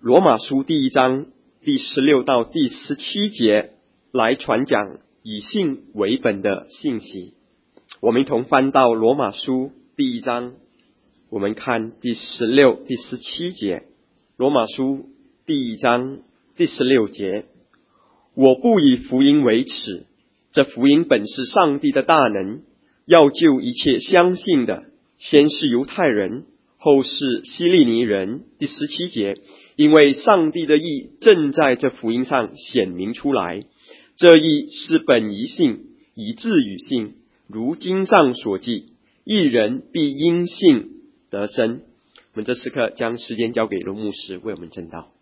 罗马书第1章第16到第17节来传讲以信为本的信息。我们一同翻到罗马书第1章，我们看第16、第17节。罗马书第1章第16节：我不以福音为耻，这福音本是上帝的大能，要救一切相信的，先是犹太人，后是希利尼人。第17节：因为上帝的义正在这福音上显明出来，这义是本于信，以致于信，如经上所记，义人必因信得生。我们这时刻将时间交给罗牧师为我们证道。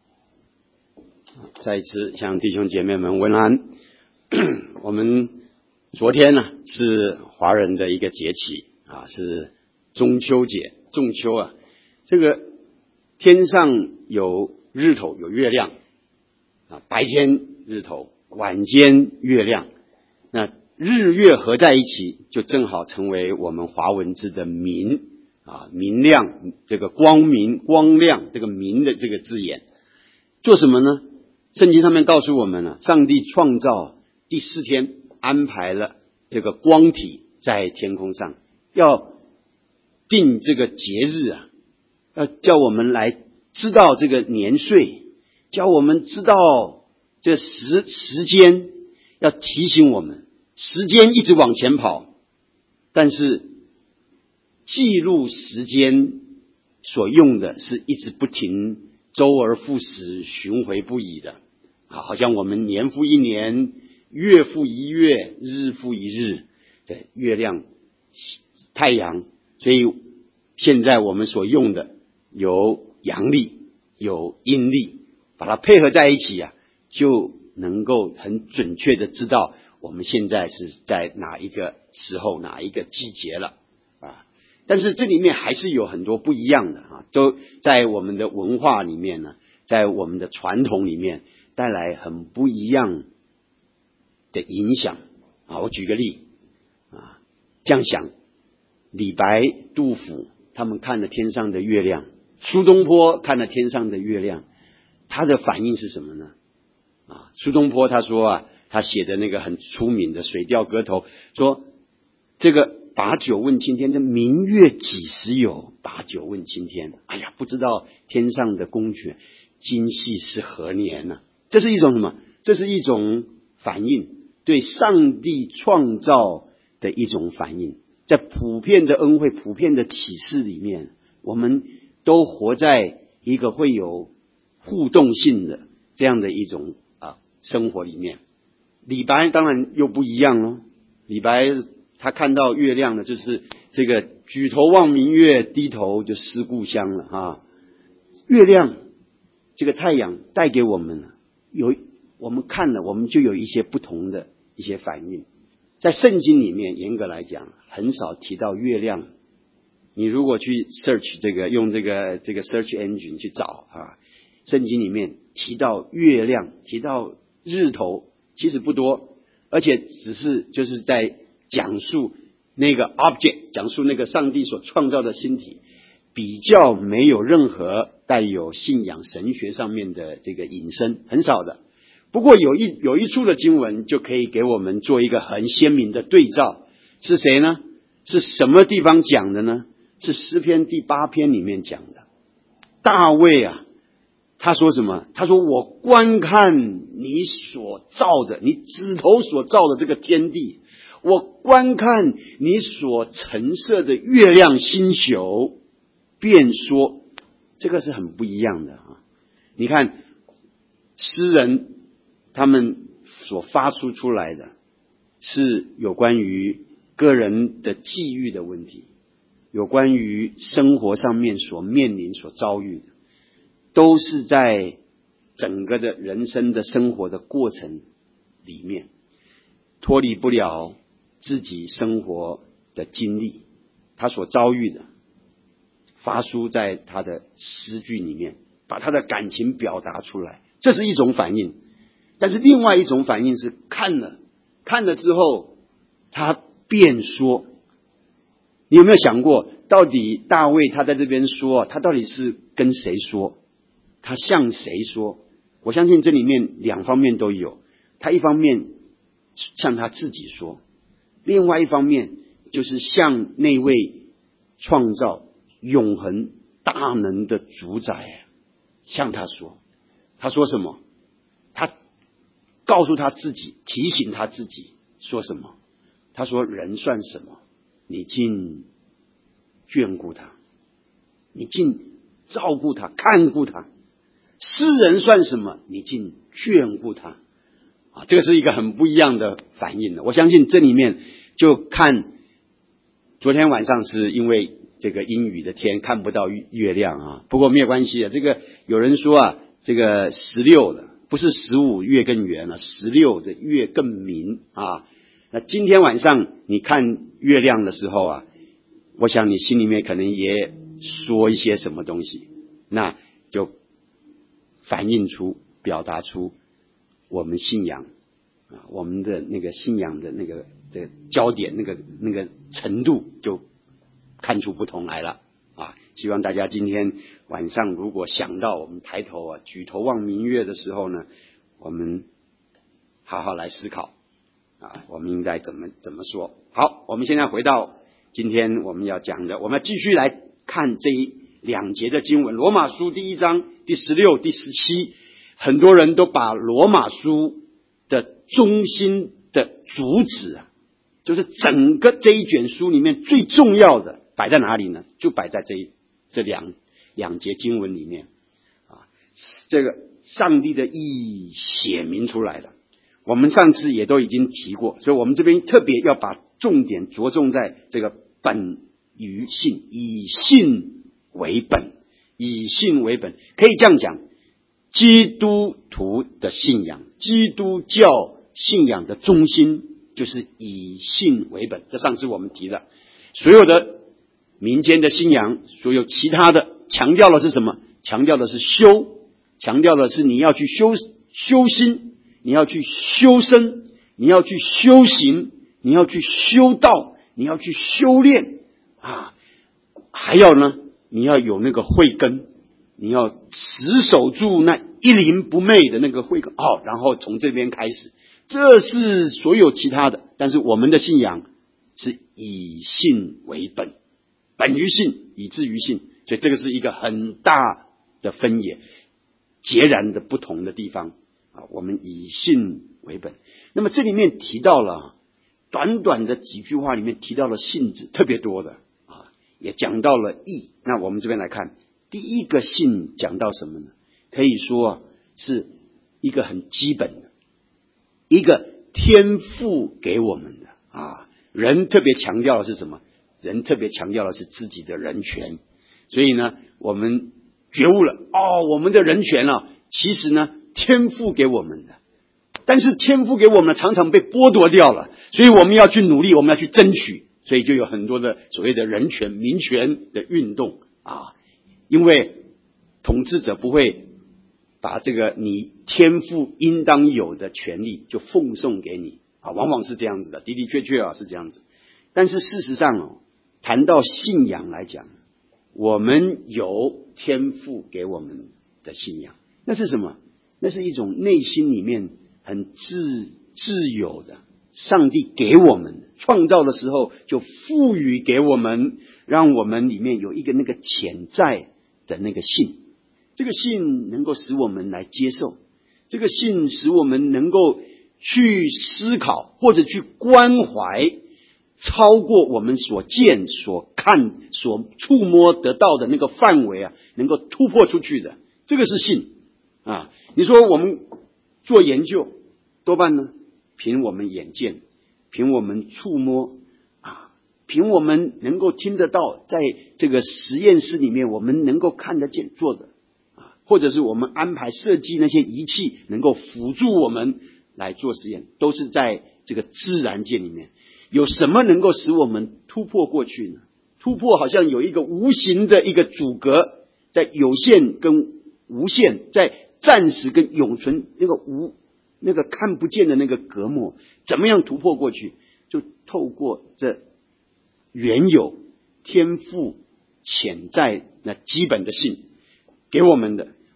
再一次向弟兄姐妹们问安。我们昨天呢是华人的一个节气啊，是中秋节。中秋啊，这个天上有日头有月亮啊，白天日头，晚间月亮，那日月合在一起，就正好成为我们华文字的明啊，明亮，这个光明光亮，这个明的这个字眼，做什么呢？圣经上面告诉我们了，上帝创造第4天，安排了这个光体在天空上，要定这个节日啊，要叫我们来知道这个年岁，叫我们知道这时间，要提醒我们，时间一直往前跑，但是记录时间所用的是一直不停，周而复始，巡回不已的。好像我们年复一年，月复一月，日复一日，对，月亮、太阳，所以现在我们所用的有阳历，有阴历，把它配合在一起啊，就能够很准确的知道我们现在是在哪一个时候，哪一个季节了啊。但是这里面还是有很多不一样的啊，都在我们的文化里面呢，在我们的传统里面带来很不一样的影响啊。我举个例啊，这样想，李白、杜甫他们看了天上的月亮，苏东坡看了天上的月亮，他的反应是什么呢？啊，苏东坡他说啊，他写的那个很出名的《水调歌头》，说这个把酒问青天，这明月几时有？把酒问青天，哎呀，不知道天上的宫阙，今夕是何年呢？这是一种什么？这是一种反应，对上帝创造的一种反应。在普遍的恩惠、普遍的启示里面，我们都活在一个会有互动性的这样的一种生活里面。李白当然又不一样咯，李白他看到月亮呢，就是这个举头望明月，低头就思故乡了啊。月亮这个太阳带给我们我们看了，我们就有一些不同的一些反应。在圣经里面严格来讲很少提到月亮，你如果去 search 这个用这个 search engine 去找啊，圣经里面提到月亮提到日头其实不多，而且只是就是在讲述那个 object， 讲述那个上帝所创造的星体，比较没有任何带有信仰神学上面的这个引申，很少的。不过有一处的经文就可以给我们做一个很鲜明的对照，是谁呢？是什么地方讲的呢？是诗篇第8篇里面讲的。大卫啊，他说什么？他说我观看你所造的，你指头所造的这个天地，我观看你所陈设的月亮星宿，便说，这个是很不一样的啊。你看诗人他们所发出来的是有关于个人的际遇的问题，有关于生活上面所面临所遭遇的，都是在整个的人生的生活的过程里面脱离不了自己生活的经历，他所遭遇的发出在他的诗句里面，把他的感情表达出来，这是一种反应。但是另外一种反应是看了之后他便说。你有没有想过，到底大卫他在这边说他到底是跟谁说？ 他向谁说？我相信这里面两方面都有。他一方面向他自己说，另外一方面就是向那位创造永恒大能的主宰向他说。他说什么？他告诉他自己，提醒他自己说什么？他说：人算什么？你竟眷顾他，你竟照顾他，看顾他。世人算什么？你竟眷顾他。这个是一个很不一样的反应的。我相信这里面就看昨天晚上是因为这个阴雨的天看不到月亮不过没有关系这个有人说这个16的不是15月更圆了，16的月更明那今天晚上你看月亮的时候我想你心里面可能也说一些什么东西，那就反映出表达出我们信仰我们的那个信仰的那个的焦点那个程度就看出不同来了希望大家今天晚上如果想到我们抬头举头望明月的时候呢，我们好好来思考我们应该怎么说。好，我们现在回到今天我们要讲的，我们继续来看这2节的经文，罗马书第1章第16、第17。很多人都把罗马书的中心的主旨就是整个这一卷书里面最重要的摆在哪里呢？就摆在这两节经文里面这个上帝的意义写明出来了。我们上次也都已经提过，所以我们这边特别要把重点着重在这个本于信，以信为本，以信为本。可以这样讲，基督徒的信仰，基督教信仰的中心就是以信为本。这上次我们提了，所有的民间的信仰，所有其他的强调的是什么？强调的是修，强调的是你要去修心，你要去修身，你要去修行，你要去修道，你要去修炼还要呢，你要有那个慧根，你要持守住那一灵不昧的那个慧根然后从这边开始，这是所有其他的。但是我们的信仰是以信为本，本于信，以至于信，所以这个是一个很大的分野，截然的不同的地方我们以信为本。那么这里面提到了短短的几句话里面提到了信字特别多的也讲到了义。那我们这边来看，第一个信讲到什么呢？可以说是一个很基本的，一个天父给我们的人特别强调的是什么？人特别强调的是自己的人权。所以呢，我们觉悟了我们的人权其实呢天父给我们的，但是天父给我们常常被剥夺掉了，所以我们要去努力，我们要去争取，所以就有很多的所谓的人权民权的运动因为统治者不会把这个你天父应当有的权利就奉送给你往往是这样子的，的的确确是这样子。但是事实上谈到信仰来讲，我们有天父给我们的信仰，那是什么？那是一种内心里面很自由的，上帝给我们创造的时候就赋予给我们，让我们里面有一个那个潜在的那个信。这个信能够使我们来接受，这个信使我们能够去思考或者去关怀超过我们所见所看所触摸得到的那个范围能够突破出去的，这个是信你说我们做研究多半呢凭我们眼见，凭我们触摸凭我们能够听得到，在这个实验室里面我们能够看得见做的或者是我们安排设计那些仪器能够辅助我们来做实验，都是在这个自然界里面。有什么能够使我们突破过去呢？突破好像有一个无形的一个阻隔，在有限跟无限，在暂时跟永存那个看不见的那个隔膜，怎么样突破过去？就透过这原有天赋潜在那基本的信给我们的，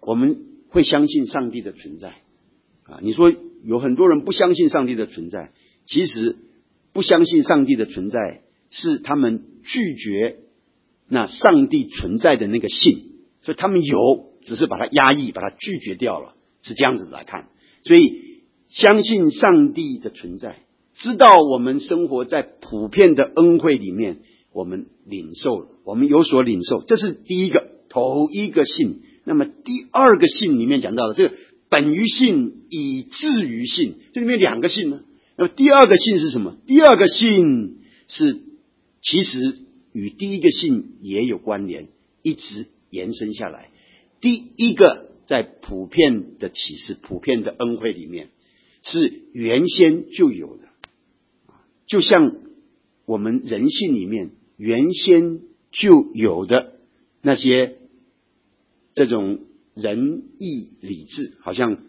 我们会相信上帝的存在啊。你说有很多人不相信上帝的存在，其实不相信上帝的存在是他们拒绝那上帝存在的那个信，所以他们有，只是把它压抑，把它拒绝掉了，是这样子来看。所以相信上帝的存在，知道我们生活在普遍的恩惠里面，我们领受了，我们有所领受，这是第一个，头一个信。那么第二个信里面讲到的这个本于信，以至于信，这里面两个信呢。那么第二个信是什么？第二个信是其实与第一个信也有关联，一直延伸下来。第一个在普遍的启示、普遍的恩惠里面，是原先就有的，就像我们人性里面原先就有的那些这种仁义礼智，好像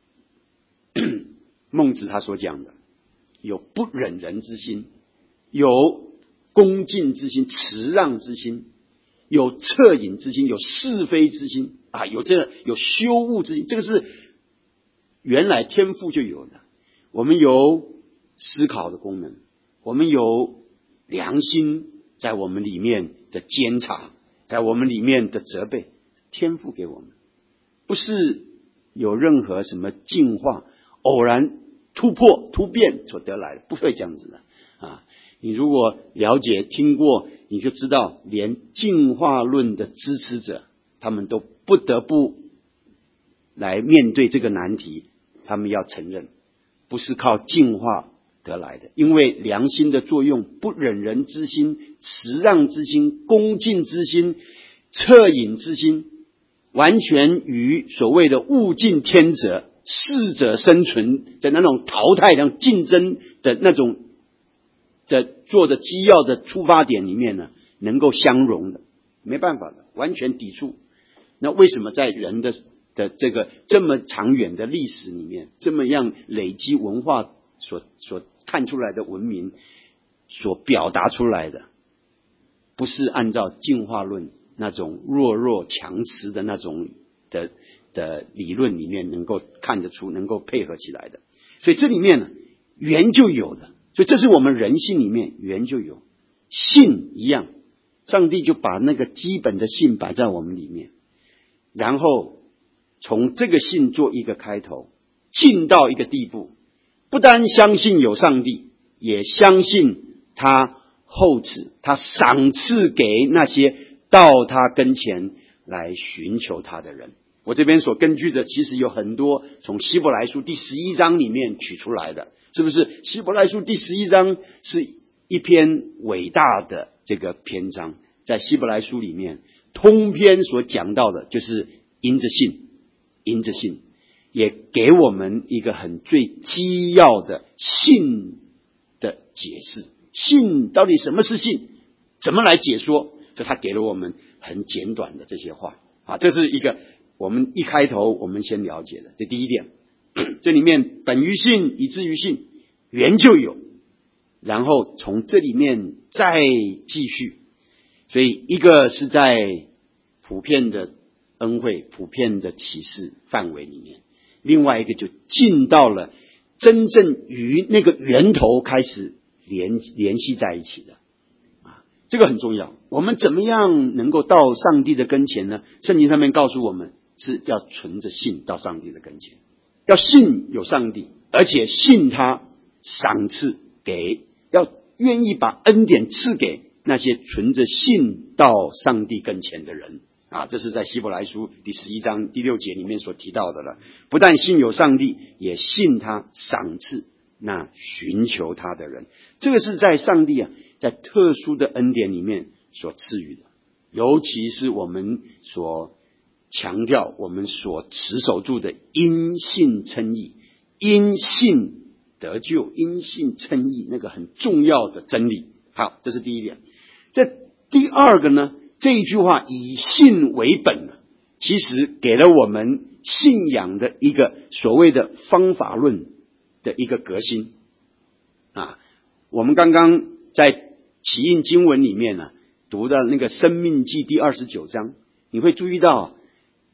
孟子他所讲的，有不忍人之心，有恭敬之心，辞让之心，有恻隐之心，有是非之心啊，有羞恶之心，这个是原来天父就有的。我们有思考的功能，我们有良心在我们里面的监察，在我们里面的责备，天父给我们，不是有任何什么进化、偶然突破、突变所得来的，不会这样子的啊！你如果了解、听过，你就知道，连进化论的支持者，他们都不得不来面对这个难题，他们要承认，不是靠进化得来的，因为良心的作用，不忍人之心、辞让之心、恭敬之心、恻隐之心，完全与所谓的物竞天择、适者生存的那种淘汰、那种竞争的那种的做的基要的出发点里面呢，能够相容的，没办法的，完全抵触。那为什么在人的这个这么长远的历史里面，这么样累积文化所看出来的文明所表达出来的，不是按照进化论那种弱强食的那种的理论里面能够看得出，能够配合起来的。所以这里面呢，原就有的，所以这是我们人性里面原就有。信一样，上帝就把那个基本的信摆在我们里面，然后从这个信做一个开头，进到一个地步，不单相信有上帝，也相信他厚赐，他赏赐给那些到他跟前来寻求他的人。我这边所根据的其实有很多从希伯来书第11章里面取出来的，是不是？希伯来书第11章是一篇伟大的这个篇章，在希伯来书里面通篇所讲到的就是因着信，也给我们一个很最基要的信的解释。信到底什么是信？怎么来解说？所以他给了我们很简短的这些话啊，这是一个我们一开头我们先了解的，这第一点。这里面本于信，以至于信，原就有，然后从这里面再继续。所以一个是在普遍的恩惠、普遍的启示范围里面，另外一个就进到了真正与那个源头开始联系在一起的啊，这个很重要。我们怎么样能够到上帝的跟前呢？圣经上面告诉我们，是要存着信到上帝的跟前，要信有上帝，而且信他赏赐给，要愿意把恩典赐给那些存着信到上帝跟前的人啊，这是在希伯来书第11章第6节里面所提到的了。不但信有上帝，也信他赏赐那寻求他的人。这个是在上帝在特殊的恩典里面所赐予的，尤其是我们所强调、我们所持守住的因信称义、因信得救、因信称义，那个很重要的真理。好，这是第一点。这第二个呢，这一句话以信为本，其实给了我们信仰的一个所谓的方法论的一个革新啊。我们刚刚在起印经文里面呢，读的那个申命记第29章，你会注意到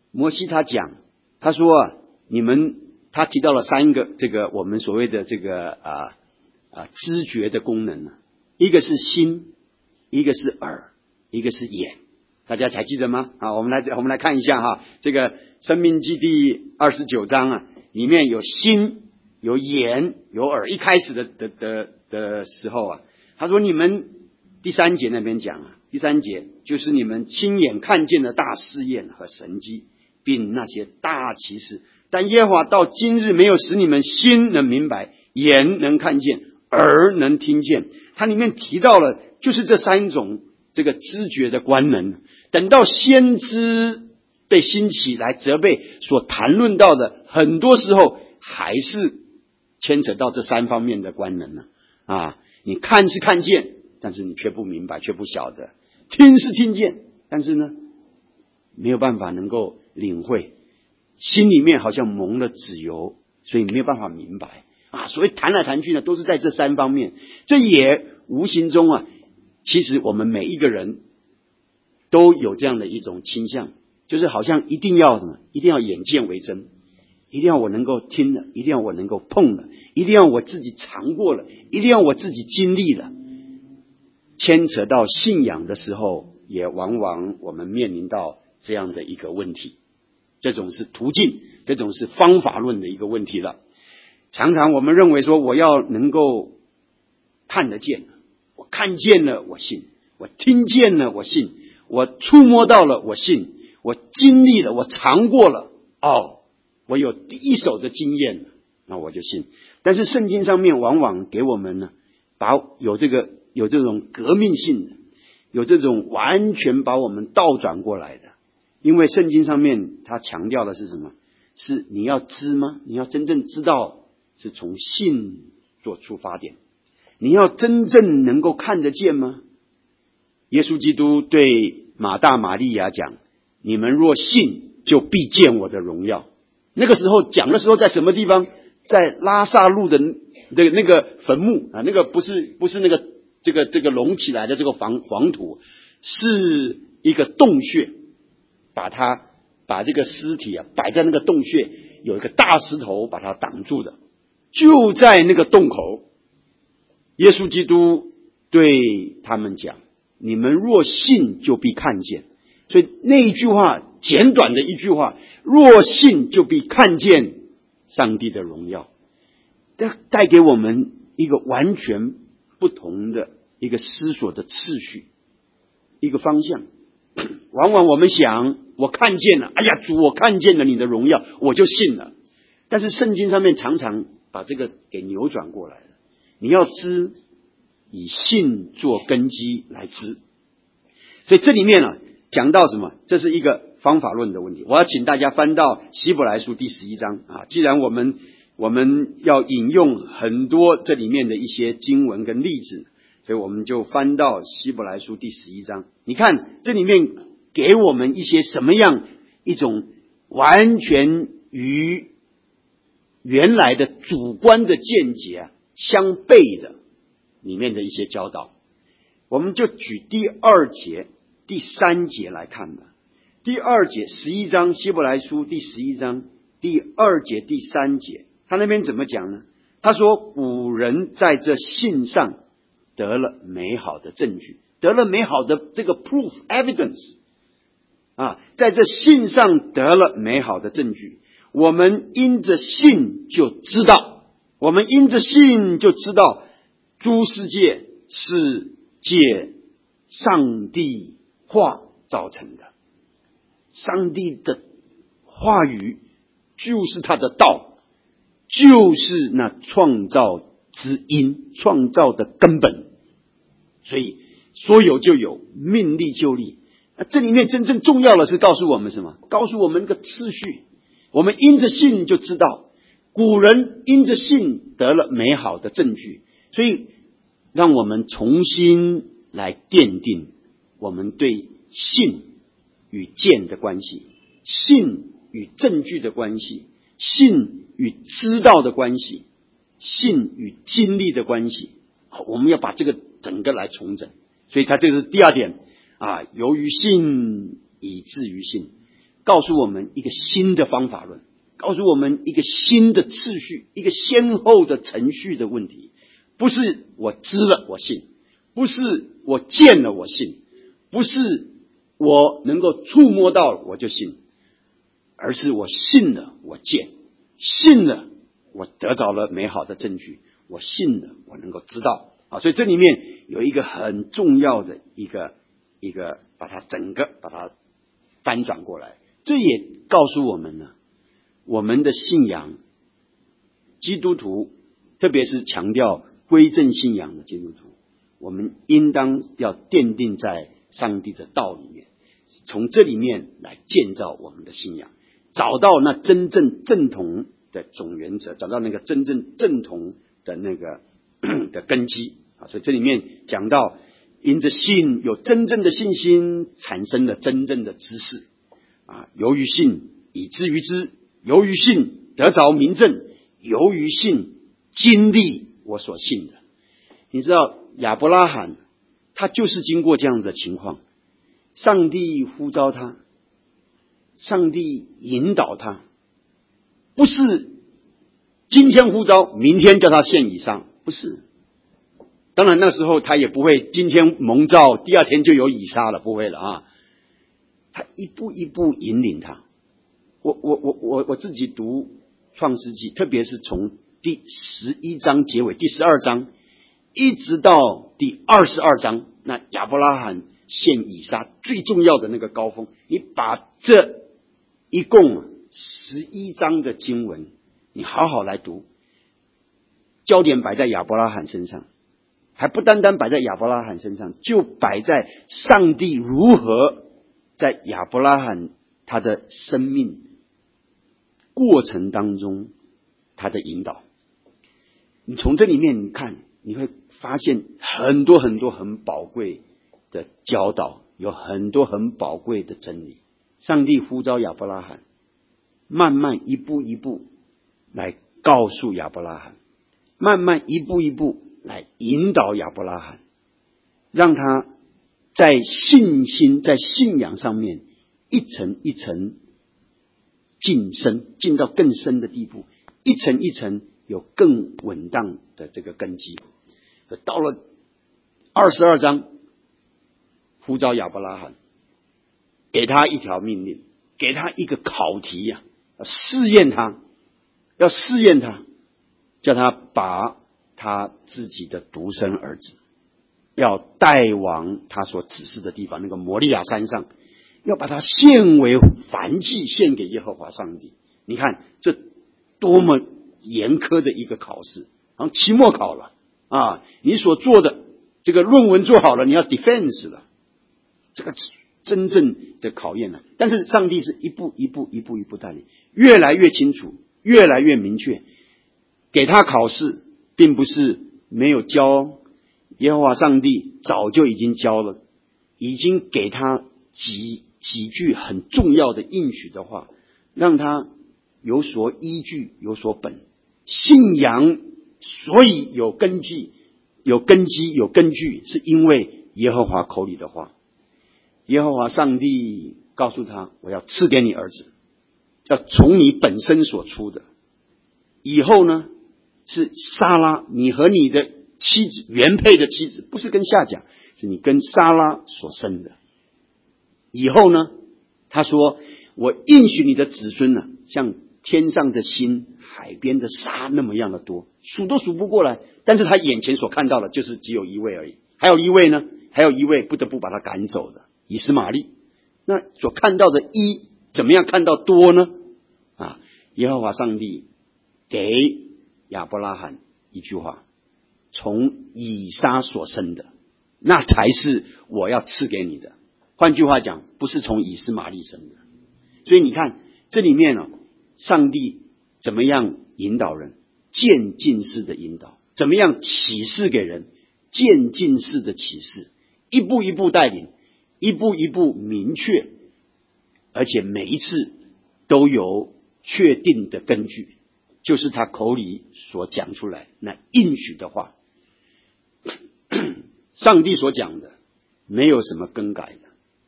摩西他讲，他说啊，他提到了3个这个我们所谓的这个知觉的功能呢，一个是心，一个是耳，一个是眼，大家还记得吗？我们来看一下哈，这个申命记第29章啊，里面有心、有眼、有耳。一开始的时候啊，他说你们第3节那边讲啊，第3节就是你们亲眼看见的大试验和神迹，并那些大奇事。但耶和华到今日没有使你们心能明白，眼能看见，耳能听见。它里面提到了就是这3种这个知觉的官能。等到先知被兴起来责备所谈论到的，很多时候还是牵扯到这3方面的官能你看是看见，但是你却不明白，却不晓得；听是听见，但是呢没有办法能够领会，心里面好像蒙了脂油，所以没有办法明白所谓谈来谈去呢，都是在这3方面。这也无形中其实我们每一个人都有这样的一种倾向，就是好像一定要眼见为真，一定要我能够听了，一定要我能够碰了，一定要我自己尝过了，一定要我自己经历了。牵扯到信仰的时候，也往往我们面临到这样的一个问题，这种是途径，这种是方法论的一个问题了。常常我们认为说，我要能够看得见，我看见了我信，我听见了我信，我触摸到了我信，我经历了，我尝过了，我有第一手的经验，那我就信。但是圣经上面往往给我们呢，有这种革命性的，有这种完全把我们倒转过来的。因为圣经上面它强调的是什么？是你要知吗？你要真正知道，是从信做出发点。你要真正能够看得见吗？耶稣基督对马大马利亚讲，你们若信，就必见我的荣耀。那个时候讲的时候在什么地方？在拉萨路的那个坟墓那个不是那个这个隆起来的这个黄土，是一个洞穴，把这个尸体摆在那个洞穴，有一个大石头把它挡住的。就在那个洞口，耶稣基督对他们讲，你们若信，就必看见。所以那一句话，简短的一句话，若信就必看见上帝的荣耀，带给我们一个完全不同的一个思索的次序，一个方向。往往我们想，我看见了，哎呀，主，我看见了你的荣耀，我就信了。但是圣经上面常常把这个给扭转过来了。你要知，以信做根基来知。所以这里面讲到什么？这是一个方法论的问题。我要请大家翻到希伯来书第11章既然我们要引用很多这里面的一些经文跟例子，所以我们就翻到希伯来书第11章。你看这里面给我们一些什么样一种完全与原来的主观的见解相悖的里面的一些教导。我们就举第2节、第3节来看吧。第2节11章希伯来书第11章第2节、第3节，他那边怎么讲呢？他说古人在这信上得了美好的证据，得了美好的这个 proof evidence 在这信上得了美好的证据。我们因着信就知道，诸世界是借上帝话造成的。上帝的话语就是他的道，就是那创造之因，创造的根本。所以说有就有，命立就立。这里面真正重要的是告诉我们什么？告诉我们一个次序。我们因着信就知道，古人因着信得了美好的证据。所以让我们重新来奠定我们对信与见的关系，信与证据的关系，信与知道的关系，信与经历的关系。我们要把这个整个来重整。所以它这是第2点由于信以至于信， 告诉我们一个新的方法论，告诉我们一个新的次序，一个先后的程序的问题。不是我知了我信，不是我见了我信，不是我能够触摸到了我就信，而是我信了我见，信了我得着了美好的证据，我信了我能够知道啊。所以这里面有一个很重要的一个把它翻转过来，这也告诉我们呢，我们的信仰，基督徒特别是强调归正信仰的基督徒，我们应当要奠定在上帝的道里面，从这里面来建造我们的信仰，找到那真正正统的总原则，找到那个真正正统的那个的根基啊。所以这里面讲到，因着信有真正的信心，产生了真正的知识啊。由于信以至于知，由于信得着明证，由于信经历我所信的。你知道亚伯拉罕他就是经过这样子的情况，上帝呼召他，上帝引导他，不是今天呼召明天叫他献以撒，不是。当然那时候他也不会今天蒙召第二天就有以撒了，不会了啊。他一步一步引领他。我自己读创世纪，特别是从第11章结尾第12章一直到第22章，那亚伯拉罕献以撒最重要的那个高峰，你把这一共11章的经文你好好来读，焦点摆在亚伯拉罕身上，还不单单摆在亚伯拉罕身上，就摆在上帝如何在亚伯拉罕他的生命过程当中他的引导。你从这里面你看，你会发现很多很多很宝贵的教导，有很多很宝贵的真理。上帝呼召亚伯拉罕，慢慢一步一步来告诉亚伯拉罕，慢慢一步一步来引导亚伯拉罕，让他在信心在信仰上面一层一层晋升，进到更深的地步，一层一层有更稳当的这个根基。到了22章，呼召亚伯拉罕，给他一条命令，给他一个考题呀，要试验他，叫他把他自己的独生儿子要带往他所指示的地方，那个摩利亚山上，要把它献为燔祭，献给耶和华上帝。你看这多么严苛的一个考试，然后期末考了啊！你所做的这个论文做好了，你要 defense 了，这个真正的考验了。但是上帝是一步一步带领，越来越清楚，越来越明确。给他考试，并不是没有教，耶和华上帝早就已经教了，已经给他几句很重要的应许的话，让他有所依据，有所本。信仰所以有根基，是因为耶和华口里的话。耶和华上帝告诉他，我要赐给你儿子，要从你本身所出的。以后呢，是撒拉，你和你的妻子，原配的妻子，不是跟夏甲，是你跟撒拉所生的。以后呢，他说，我应许你的子孙呢，像天上的星，海边的沙那么样的多，数都数不过来。但是他眼前所看到的就是只有一位而已。还有一位呢，还有一位不得不把他赶走的以实玛利。那所看到的一怎么样看到多呢？啊，耶和华上帝给亚伯拉罕一句话，从以撒所生的，那才是我要赐给你的。换句话讲，不是从以实玛利生的。所以你看这里面上帝怎么样引导人？渐进式的引导。怎么样启示给人？渐进式的启示，一步一步带领，一步一步明确，而且每一次都有确定的根据，就是他口里所讲出来那应许的话。上帝所讲的没有什么更改的，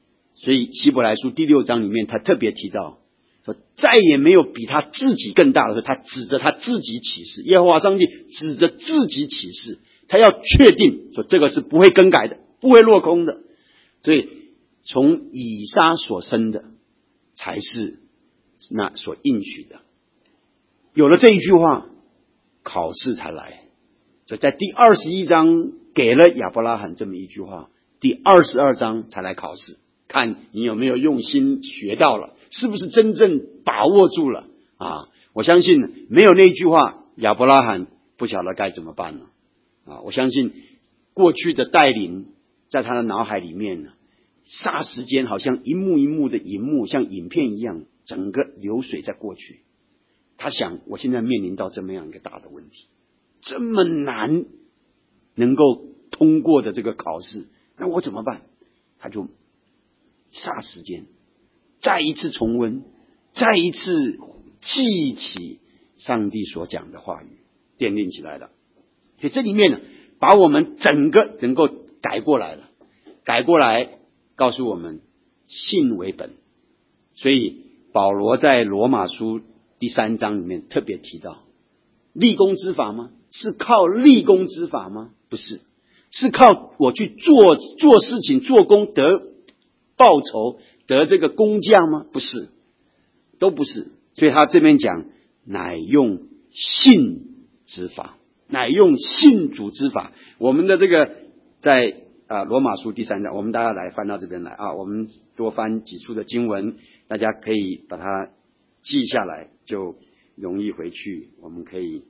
所以希伯来书第6章里面他特别提到说，再也没有比他自己更大的时候，他指着他自己起誓，耶和华上帝指着自己起誓，他要确定说这个是不会更改的，不会落空的。所以从以撒所生的才是那所应许的。有了这一句话，考试才来。所以在第21章给了亚伯拉罕这么一句话，第22章才来考试，看你有没有用心学到了，是不是真正把握住了啊？我相信没有那句话，亚伯拉罕不晓得该怎么办了啊！我相信过去的带领在他的脑海里面呢，霎时间好像一幕一幕的荧幕，像影片一样，整个流水在过去。他想，我现在面临到这么样一个大的问题，这么难能够通过的这个考试，那我怎么办？他就霎时间再一次重温，再一次记起上帝所讲的话语，奠定起来了。所以这里面呢，把我们整个能够改过来了，改过来告诉我们信为本。所以保罗在罗马书第3章里面特别提到，立功之法吗？是靠立功之法吗？不是，是靠我去做事情做工得报酬得这个工价吗？不是，都不是。所以他这边讲，乃用信之法，乃用信主之法。我们的这个在罗马书第3章，我们大家来翻到这边来啊，我们多翻几处的经文，大家可以把它记下来，就容易回去。我们可以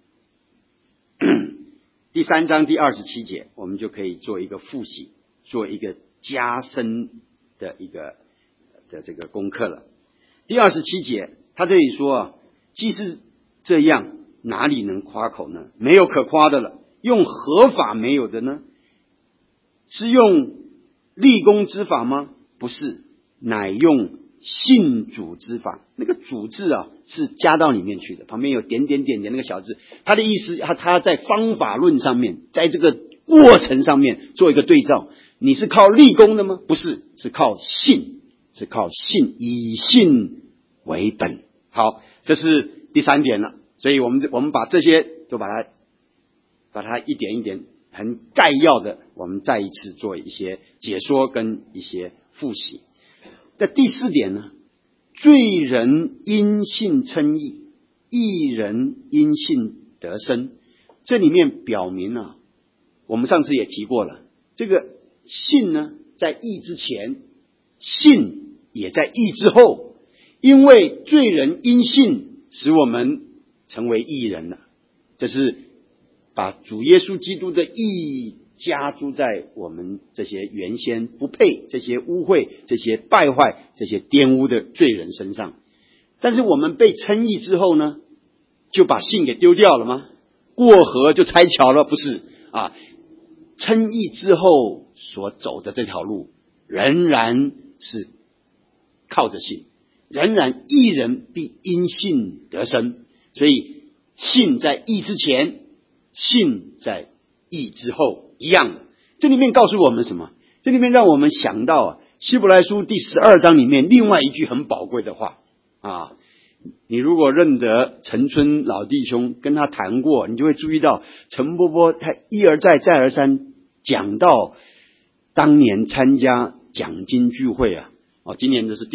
第3章第27节，我们就可以做一个复习，做一个加深的这个功课了。第27节，他这里说啊，既是这样，哪里能夸口呢？没有可夸的了。用何法没有的呢？是用立功之法吗？不是，乃用信主之法。那个主字啊，是加到里面去的，旁边有点点点点那个小字，他的意思，他在方法论上面，在这个过程上面做一个对照。你是靠立功的吗？不是，是靠信，是靠信，以信为本。好，这是第3点了。所以我们把这些都把它一点一点很概要的，我们再一次做一些解说跟一些复习。那第4点呢，罪人因信称义，义人因信得生。这里面表明啊，我们上次也提过了，这个信呢，在义之前，信也在义之后。因为罪人因信使我们成为义人了，这是把主耶稣基督的义加诸在我们这些原先不配、这些污秽、这些败坏、这些玷污的罪人身上。但是我们被称义之后呢，就把信给丢掉了吗？过河就拆桥了？不是啊，称义之后所走的这条路仍然是靠着信，仍然义人必因信得生。所以信在义之前，信在义之后一样的。这里面告诉我们什么？这里面让我们想到啊，希伯来书第12章里面另外一句很宝贵的话啊。你如果认得陈春老弟兄，跟他谈过，你就会注意到陈伯伯他一而再再而三讲到当年参加讲经聚会啊。今年这是第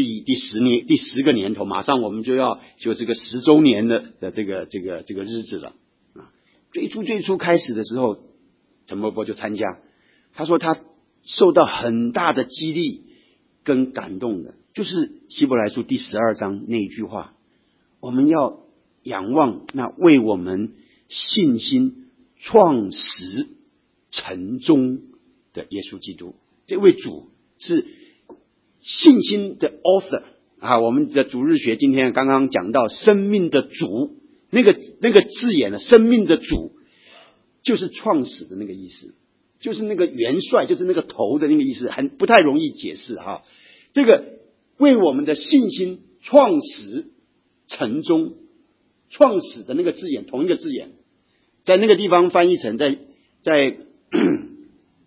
10个年头，马上我们就这个10周年的这个日子了啊。最初开始的时候，陈伯伯就参加，他说他受到很大的激励跟感动的，就是希伯来书第12章那一句话，我们要仰望那为我们信心创始成终的耶稣基督。这位主是信心的 author 啊，我们的主日学今天刚刚讲到生命的主，那个字眼呢，生命的主就是创始的那个意思，就是那个元帅，就是那个头的那个意思，不太容易解释哈。这个为我们的信心创始成终，创始的那个字眼，同一个字眼，在那个地方翻译成在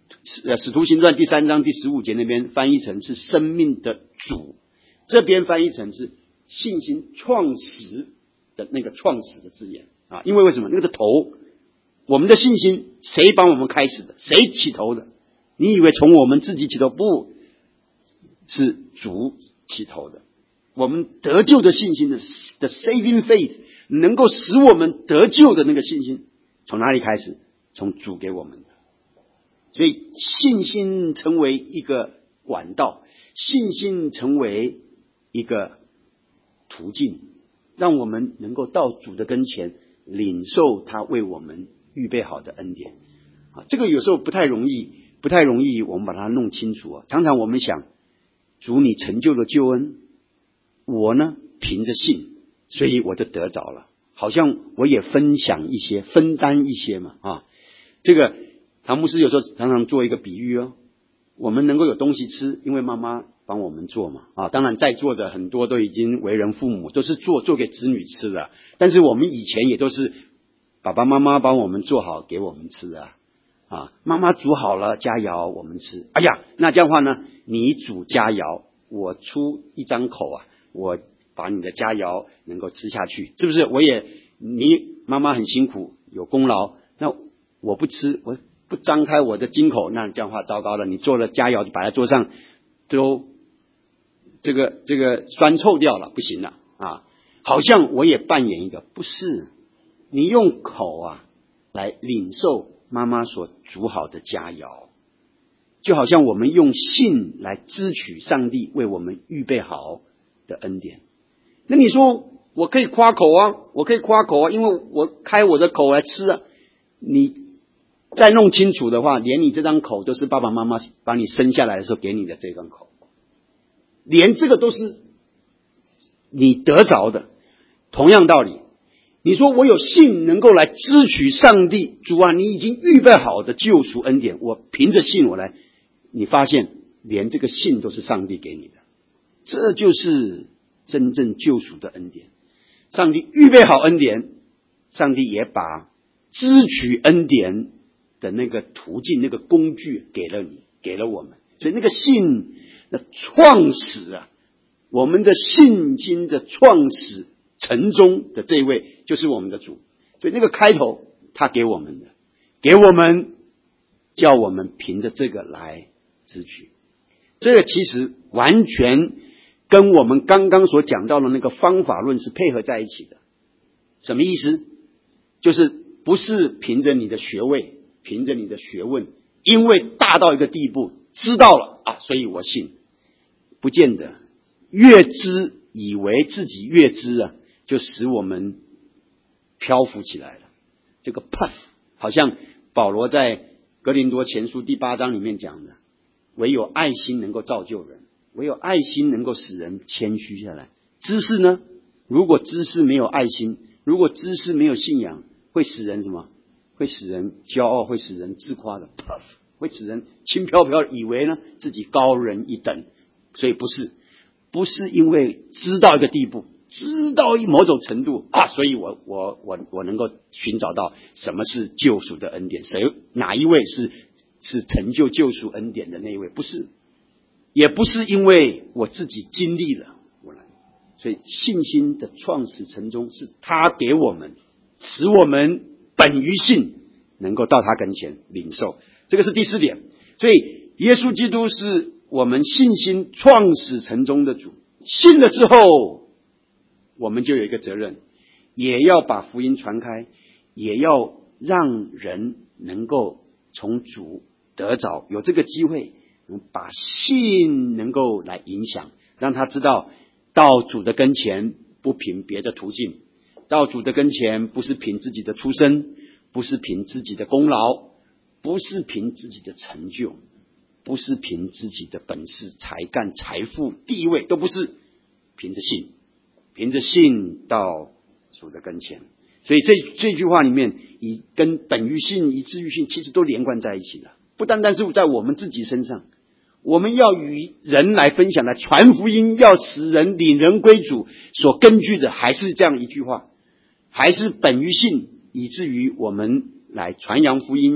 使徒行传第3章第15节那边翻译成是生命的主，这边翻译成是信心创始的那个创始的字眼啊。因为为什么？那个头，我们的信心谁帮我们开始的？谁起头的？你以为从我们自己起头？不是，主起头的。我们得救的信心的 saving faith 能够使我们得救的那个信心从哪里开始？从主给我们的。所以信心成为一个管道，信心成为一个途径，让我们能够到主的跟前领受他为我们预备好的恩典啊。这个有时候不太容易我们把它弄清楚啊。常常我们想，主你成就了救恩，我呢凭着信，所以我就得着了，好像我也分担一些嘛啊。这个唐牧师有时候常常做一个比喻哦，我们能够有东西吃，因为妈妈帮我们做嘛啊。当然在座的很多都已经为人父母，都是做给子女吃的，但是我们以前也都是爸爸妈妈帮我们做好给我们吃的啊。妈妈煮好了佳肴我们吃，哎呀，那这样的话呢，你煮佳肴，我出一张口啊，我把你的佳肴能够吃下去，是不是？你妈妈很辛苦有功劳，那我不吃，我不张开我的金口，那这样的话糟糕了，你做了佳肴就摆在桌上，都这个酸臭掉了，不行了啊！好像我也扮演一个，不是，你用口啊来领受妈妈所煮好的佳肴，就好像我们用信来支取上帝为我们预备好的恩典。那你说我可以夸口啊，因为我开我的口来吃啊。你再弄清楚的话，连你这张口都是爸爸妈妈把你生下来的时候给你的这张口，连这个都是你得着的。同样道理，你说我有信能够来支取上帝，主啊，你已经预备好的救赎恩典，我凭着信我来，你发现连这个信都是上帝给你的，这就是真正救赎的恩典。上帝预备好恩典，上帝也把支取恩典的那个途径、那个工具给了你，给了我们。所以那个信的创始啊，我们的信心的创始成终的这一位就是我们的主。所以那个开头他给我们的，给我们叫我们凭着这个来支取。这个其实完全跟我们刚刚所讲到的那个方法论是配合在一起的。什么意思？就是不是凭着你的学位，凭着你的学问，因为大到一个地步知道了啊，所以我信。不见得，越知以为自己越知啊，就使我们漂浮起来了。这个 puff 好像保罗在哥林多前书第8章里面讲的，唯有爱心能够造就人，唯有爱心能够使人谦虚下来。知识呢？如果知识没有爱心，如果知识没有信仰，会使人什么？会使人骄傲，会使人自夸的 puff， 会使人轻飘飘以为呢自己高人一等。所以不是因为知道一个地步，知道某种程度啊，所以我能够寻找到什么是救赎的恩典，哪一位是成就救赎恩典的那一位？不是，也不是因为我自己经历了，所以信心的创始成终是他给我们，使我们本于信能够到他跟前领受。这个是第4点。所以耶稣基督是我们信心创始成终的主，信了之后我们就有一个责任，也要把福音传开，也要让人能够从主得着，有这个机会把信能够来影响，让他知道到主的跟前不凭别的途径，到主的跟前不是凭自己的出身，不是凭自己的功劳，不是凭自己的成就，不是凭自己的本事、才干、财富、地位，都不是，凭着信，凭着信到主的跟前。所以这句话里面，跟本于信、以至于信，其实都连贯在一起的。不单单是在我们自己身上，我们要与人来分享、来传福音，要使人领人归主，所根据的还是这样一句话，还是本于信，以至于我们来传扬福音，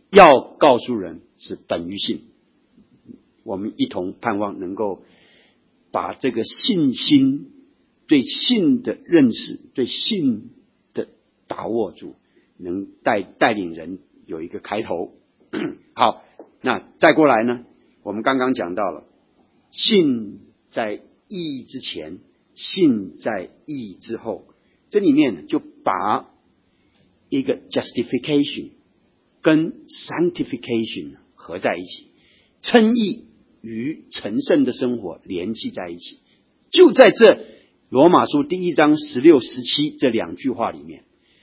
要告诉人是本于信。我们一同盼望能够把这个信心，对信的认识，对信的把握住，能带领人有一个开头。好，那再过来呢，我们刚刚讲到了信在义之前，信在义之后，这里面就把一个 justification 跟 sanctification 合在一起，称义与成圣的生活联系在一起。就在这罗马书第1章16、17这2句话里面，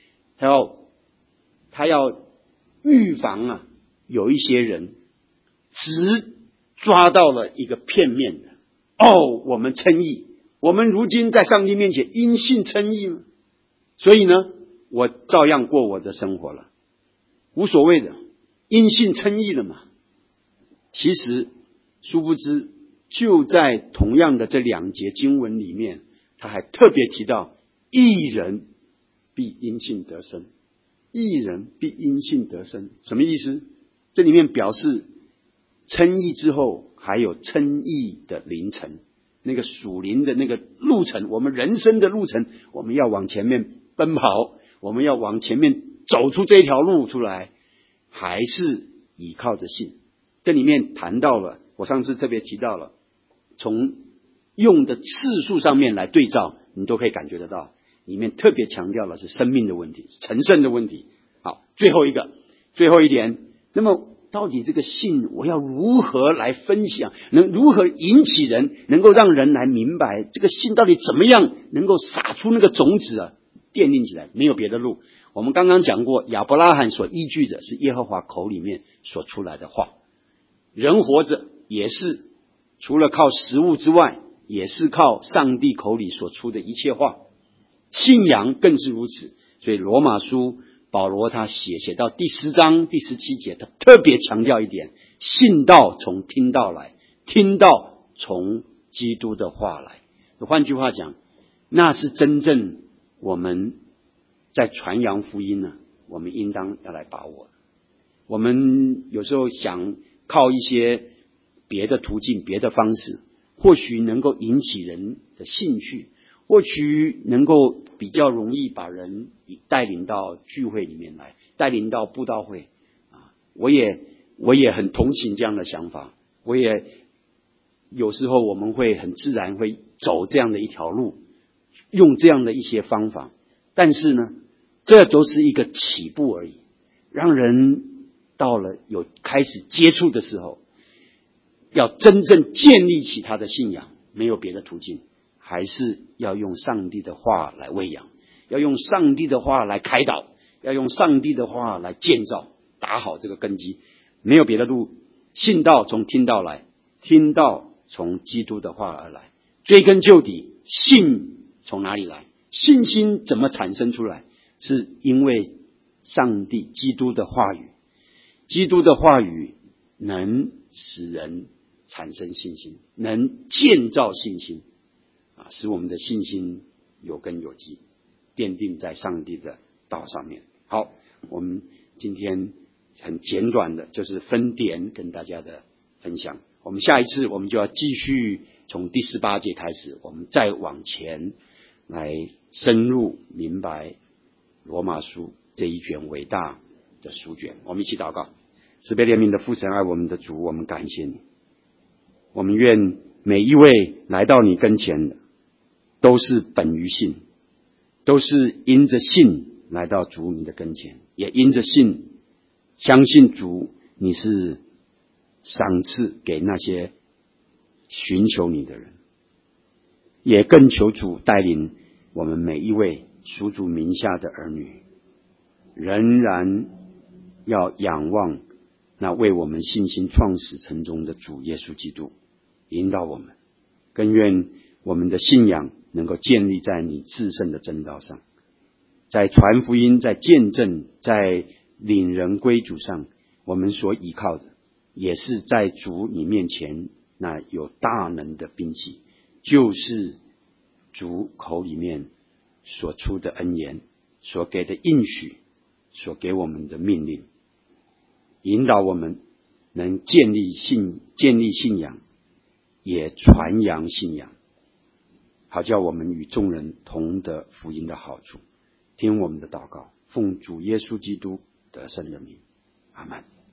他要预防有一些人只抓到了一个片面的，我们称义，我们如今在上帝面前因信称义吗？所以呢，我照样过我的生活了，无所谓的，因信称义了嘛。其实殊不知，就在同样的这2节经文里面，他还特别提到义人必因信得生，义人必因信得生。什么意思？这里面表示称义之后还有称义的灵程，那个属灵的那个路程，我们人生的路程，我们要往前面奔跑，我们要往前面走出这条路出来，还是依靠着信。这里面谈到了，我上次特别提到了，从用的次数上面来对照，你都可以感觉得到，里面特别强调的是生命的问题，是成圣的问题。好，最后一点，那么到底这个信我要如何来分享，如何引起人，能够让人来明白这个信到底怎么样能够撒出那个种子奠定起来，没有别的路。我们刚刚讲过，亚伯拉罕所依据的是耶和华口里面所出来的话，人活着也是除了靠食物之外，也是靠上帝口里所出的一切话，信仰更是如此。所以罗马书保罗他写到第10章第17节，他特别强调一点，信道从听道来，听道从基督的话来。换句话讲，那是真正我们在传扬福音我们应当要来把握。我们有时候想靠一些别的途径，别的方式，或许能够引起人的兴趣，或许能够比较容易把人带领到聚会里面来，带领到布道会我也很同情这样的想法，我也有时候我们会很自然会走这样的一条路，用这样的一些方法，但是呢，这都是一个起步而已，让人到了有开始接触的时候，要真正建立起他的信仰，没有别的途径，还是要用上帝的话来喂养，要用上帝的话来开导，要用上帝的话来建造，打好这个根基，没有别的路。信道从听道来，听道从基督的话而来。追根究底，信从哪里来？信心怎么产生出来？是因为上帝基督的话语，基督的话语能使人产生信心，能建造信心使我们的信心有根有基，奠定在上帝的道上面。好，我们今天很简短的就是分点跟大家的分享，我们下一次我们就要继续从第18节开始，我们再往前来深入明白罗马书这一卷伟大的书卷。我们一起祷告。慈悲怜悯的父神，爱我们的主，我们感谢你。我们愿每一位来到你跟前的，都是本于信，都是因着信来到主你的跟前，也因着信相信主你是赏赐给那些寻求你的人，也更求主带领我们每一位属主名下的儿女，仍然要仰望那为我们信心创始成终的主耶稣基督，引导我们，更愿我们的信仰能够建立在你至圣的真道上，在传福音，在见证，在领人归主上，我们所依靠的也是在主你面前那有大能的兵器，就是主口里面所出的恩言，所给的应许，所给我们的命令。 引导我们能建立信仰，也传扬信仰，好叫我们与众人同得福音的好处。听我们的祷告，奉主耶稣基督得胜的名，阿们。